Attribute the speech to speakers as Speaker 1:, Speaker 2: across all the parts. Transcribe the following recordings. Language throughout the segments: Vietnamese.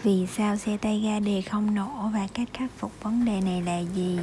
Speaker 1: Vì sao xe tay ga đề không nổ và cách khắc phục vấn đề này là gì?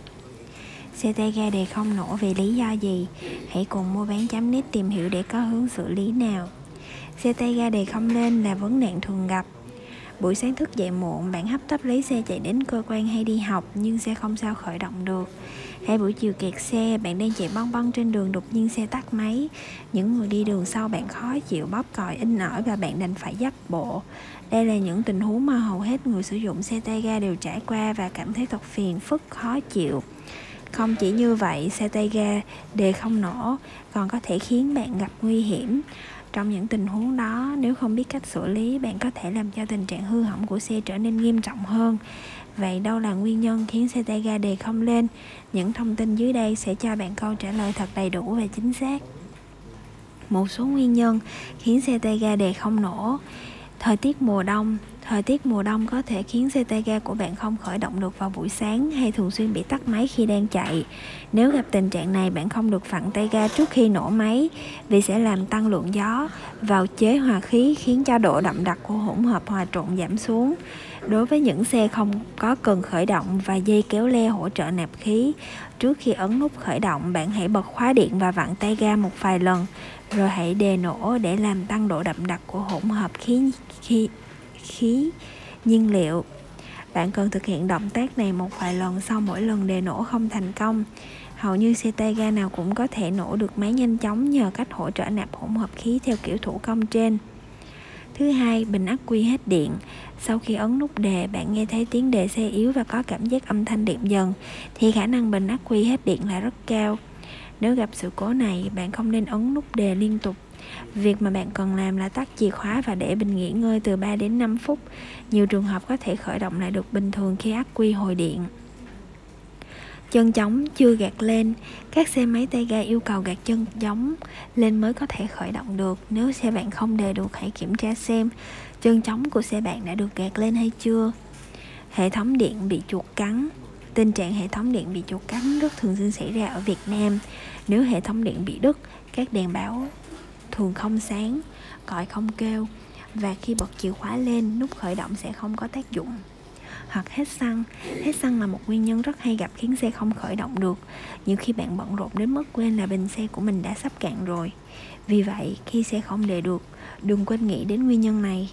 Speaker 1: Xe tay ga đề không nổ vì lý do gì? Hãy cùng Muabannhch.net tìm hiểu để có hướng xử lý nào. Xe tay ga đề không lên là vấn nạn thường gặp. Buổi sáng thức dậy muộn, bạn hấp tấp lấy xe chạy đến cơ quan hay đi học nhưng xe không sao khởi động được. Hay buổi chiều kẹt xe, bạn đang chạy bon bon trên đường đột nhiên xe tắt máy. Những người đi đường sau bạn khó chịu bóp còi in ỏi và bạn đành phải dắt bộ. Đây là những tình huống mà hầu hết người sử dụng xe tay ga đều trải qua và cảm thấy thật phiền phức, khó chịu. Không chỉ như vậy, xe tay ga đề không nổ còn có thể khiến bạn gặp nguy hiểm. Trong những tình huống đó, nếu không biết cách xử lý, bạn có thể làm cho tình trạng hư hỏng của xe trở nên nghiêm trọng hơn. Vậy đâu là nguyên nhân khiến xe tay ga đề không lên? Những thông tin dưới đây sẽ cho bạn câu trả lời thật đầy đủ và chính xác. Một số nguyên nhân khiến xe tay ga đề không nổ. Thời tiết mùa đông. Thời tiết mùa đông có thể khiến xe tay ga của bạn không khởi động được vào buổi sáng hay thường xuyên bị tắt máy khi đang chạy. Nếu gặp tình trạng này, bạn không được vặn tay ga trước khi nổ máy vì sẽ làm tăng lượng gió vào chế hòa khí, khiến cho độ đậm đặc của hỗn hợp hòa trộn giảm xuống. Đối với những xe không có cần khởi động và dây kéo le hỗ trợ nạp khí, trước khi ấn nút khởi động, bạn hãy bật khóa điện và vặn tay ga một vài lần, rồi hãy đề nổ để làm tăng độ đậm đặc của hỗn hợp khí nhiên liệu. Bạn cần thực hiện động tác này một vài lần sau mỗi lần đề nổ không thành công. Hầu như xe tay ga nào cũng có thể nổ được máy nhanh chóng nhờ cách hỗ trợ nạp hỗn hợp khí theo kiểu thủ công trên. Thứ hai, bình ắc quy hết điện. Sau khi ấn nút đề, bạn nghe thấy tiếng đề xe yếu và có cảm giác âm thanh điện dần, thì khả năng bình ắc quy hết điện là rất cao. Nếu gặp sự cố này, bạn không nên ấn nút đề liên tục. Việc mà bạn cần làm là tắt chìa khóa và để bình nghỉ ngơi từ 3 đến 5 phút. Nhiều trường hợp có thể khởi động lại được bình thường khi ắc quy hồi điện. Chân chống chưa gạt lên. Các xe máy tay ga yêu cầu gạt chân chống lên mới có thể khởi động được. Nếu xe bạn không đề được, hãy kiểm tra xem chân chống của xe bạn đã được gạt lên hay chưa. Hệ thống điện bị chuột cắn. Tình trạng hệ thống điện bị chuột cắn rất thường xuyên xảy ra ở Việt Nam. Nếu hệ thống điện bị đứt, các đèn báo thường không sáng, còi không kêu, và khi bật chìa khóa lên, nút khởi động sẽ không có tác dụng. Hoặc hết xăng. Hết xăng là một nguyên nhân rất hay gặp khiến xe không khởi động được. Nhiều khi bạn bận rộn đến mức quên là bình xe của mình đã sắp cạn rồi. Vì vậy, khi xe không đề được, đừng quên nghĩ đến nguyên nhân này.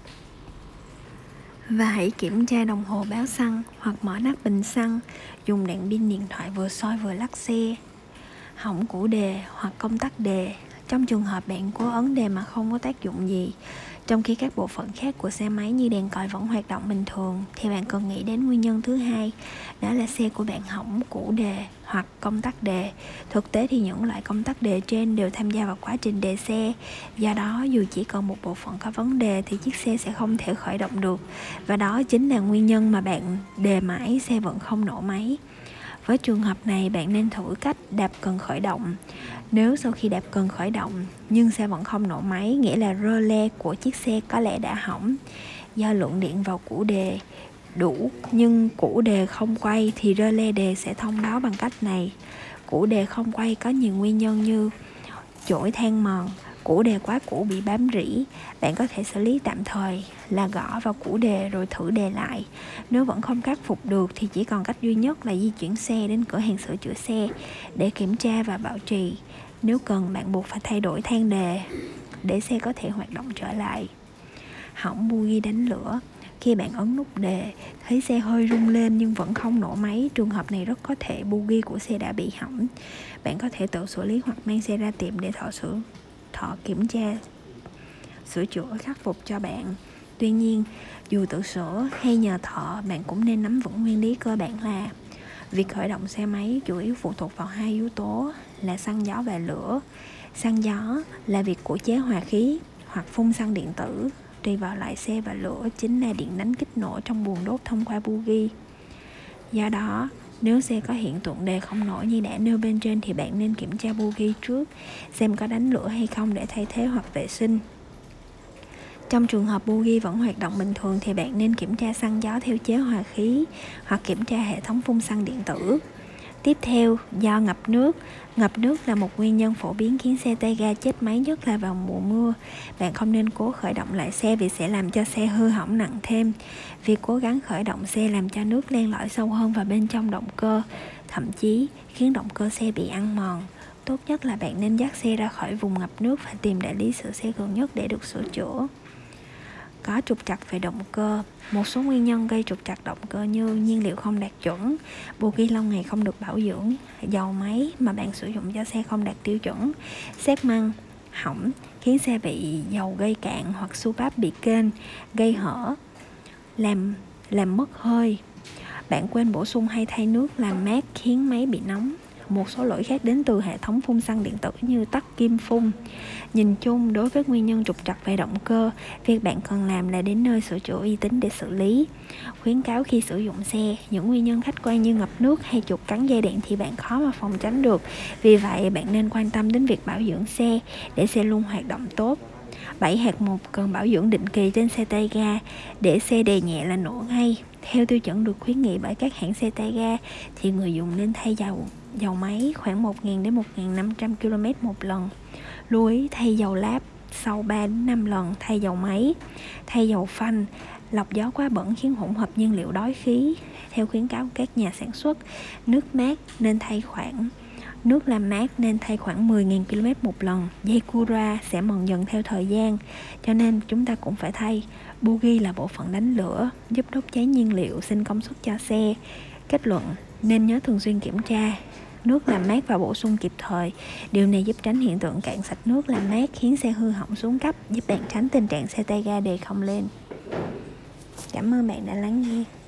Speaker 1: Và hãy kiểm tra đồng hồ báo xăng hoặc mở nắp bình xăng. Dùng đèn pin điện thoại vừa soi vừa lắc xe. Hỏng củ đề hoặc công tắc đề. Trong trường hợp bạn cố ấn đề mà không có tác dụng gì, trong khi các bộ phận khác của xe máy như đèn còi vẫn hoạt động bình thường, thì bạn cần nghĩ đến nguyên nhân thứ hai, đó là xe của bạn hỏng củ đề hoặc công tắc đề. Thực tế thì những loại công tắc đề trên đều tham gia vào quá trình đề xe. Do đó, dù chỉ còn một bộ phận có vấn đề thì chiếc xe sẽ không thể khởi động được. Và đó chính là nguyên nhân mà bạn đề mãi xe vẫn không nổ máy. Với trường hợp này, bạn nên thử cách đạp cần khởi động. Nếu sau khi đạp cần khởi động nhưng xe vẫn không nổ máy, nghĩa là rơ le của chiếc xe có lẽ đã hỏng. Do lượng điện vào củ đề đủ nhưng củ đề không quay thì rơ le đề sẽ thông báo bằng cách này. Củ đề không quay có nhiều nguyên nhân như chổi than mòn, củ đề quá cũ bị bám rỉ. Bạn có thể xử lý tạm thời là gõ vào củ đề rồi thử đề lại. Nếu vẫn không khắc phục được thì chỉ còn cách duy nhất là di chuyển xe đến cửa hàng sửa chữa xe để kiểm tra và bảo trì. Nếu cần, bạn buộc phải thay đổi than đề để xe có thể hoạt động trở lại. Hỏng bugi đánh lửa. Khi bạn ấn nút đề, thấy xe hơi rung lên nhưng vẫn không nổ máy, trường hợp này rất có thể bugi của xe đã bị hỏng. Bạn có thể tự xử lý hoặc mang xe ra tiệm để thợ kiểm tra, sửa chữa, khắc phục cho bạn. Tuy nhiên, dù tự sửa hay nhờ thợ, bạn cũng nên nắm vững nguyên lý cơ bản là việc khởi động xe máy chủ yếu phụ thuộc vào hai yếu tố là xăng gió và lửa. Xăng gió là việc của chế hòa khí hoặc phun xăng điện tử tùy vào loại xe, và lửa chính là điện đánh kích nổ trong buồng đốt thông qua bugi. Do đó, nếu xe có hiện tượng đề không nổ như đã nêu bên trên thì bạn nên kiểm tra bugi trước, xem có đánh lửa hay không để thay thế hoặc vệ sinh. Trong trường hợp bugi vẫn hoạt động bình thường thì bạn nên kiểm tra xăng gió theo chế hòa khí hoặc kiểm tra hệ thống phun xăng điện tử. Tiếp theo, do ngập nước. Ngập nước là một nguyên nhân phổ biến khiến xe tay ga chết máy, nhất là vào mùa mưa. Bạn không nên cố khởi động lại xe vì sẽ làm cho xe hư hỏng nặng thêm. Việc cố gắng khởi động xe làm cho nước len lỏi sâu hơn vào bên trong động cơ, thậm chí khiến động cơ xe bị ăn mòn. Tốt nhất là bạn nên dắt xe ra khỏi vùng ngập nước và tìm đại lý sửa xe gần nhất để được sửa chữa. Có trục trặc về động cơ. Một số nguyên nhân gây trục trặc động cơ như nhiên liệu không đạt chuẩn, bogie lâu ngày không được bảo dưỡng, dầu máy mà bạn sử dụng cho xe không đạt tiêu chuẩn, xếp măng, hỏng khiến xe bị dầu gây cạn, hoặc xu báp bị kênh, gây hở, làm mất hơi. Bạn quên bổ sung hay thay nước làm mát khiến máy bị nóng. Một số lỗi khác đến từ hệ thống phun xăng điện tử như tắc kim phun. Nhìn chung, đối với nguyên nhân trục trặc về động cơ, việc bạn cần làm là đến nơi sửa chữa uy tín để xử lý. Khuyến cáo khi sử dụng xe, những nguyên nhân khách quan như ngập nước hay chuột cắn dây điện thì bạn khó mà phòng tránh được. Vì vậy, bạn nên quan tâm đến việc bảo dưỡng xe để xe luôn hoạt động tốt. 7 hạng mục cần bảo dưỡng định kỳ trên xe tay ga để xe đè nhẹ là nổ ngay. Theo tiêu chuẩn được khuyến nghị bởi các hãng xe tay ga thì người dùng nên thay dầu máy khoảng 1.000 đến 1.500 km một lần. Lưu ý thay dầu láp sau 3 đến 5 lần thay dầu máy. Thay dầu phanh, lọc gió quá bẩn khiến hỗn hợp nhiên liệu đói khí. Theo khuyến cáo của các nhà sản xuất, nước làm mát nên thay khoảng 10.000 km một lần. Dây Cura sẽ mòn dần theo thời gian, cho nên chúng ta cũng phải thay. Bogie là bộ phận đánh lửa, giúp đốt cháy nhiên liệu, sinh công suất cho xe. Kết luận, nên nhớ thường xuyên kiểm tra nước làm mát và bổ sung kịp thời. Điều này giúp tránh hiện tượng cạn sạch nước làm mát khiến xe hư hỏng xuống cấp, giúp bạn tránh tình trạng xe tay ga đề không lên. Cảm ơn bạn đã lắng nghe.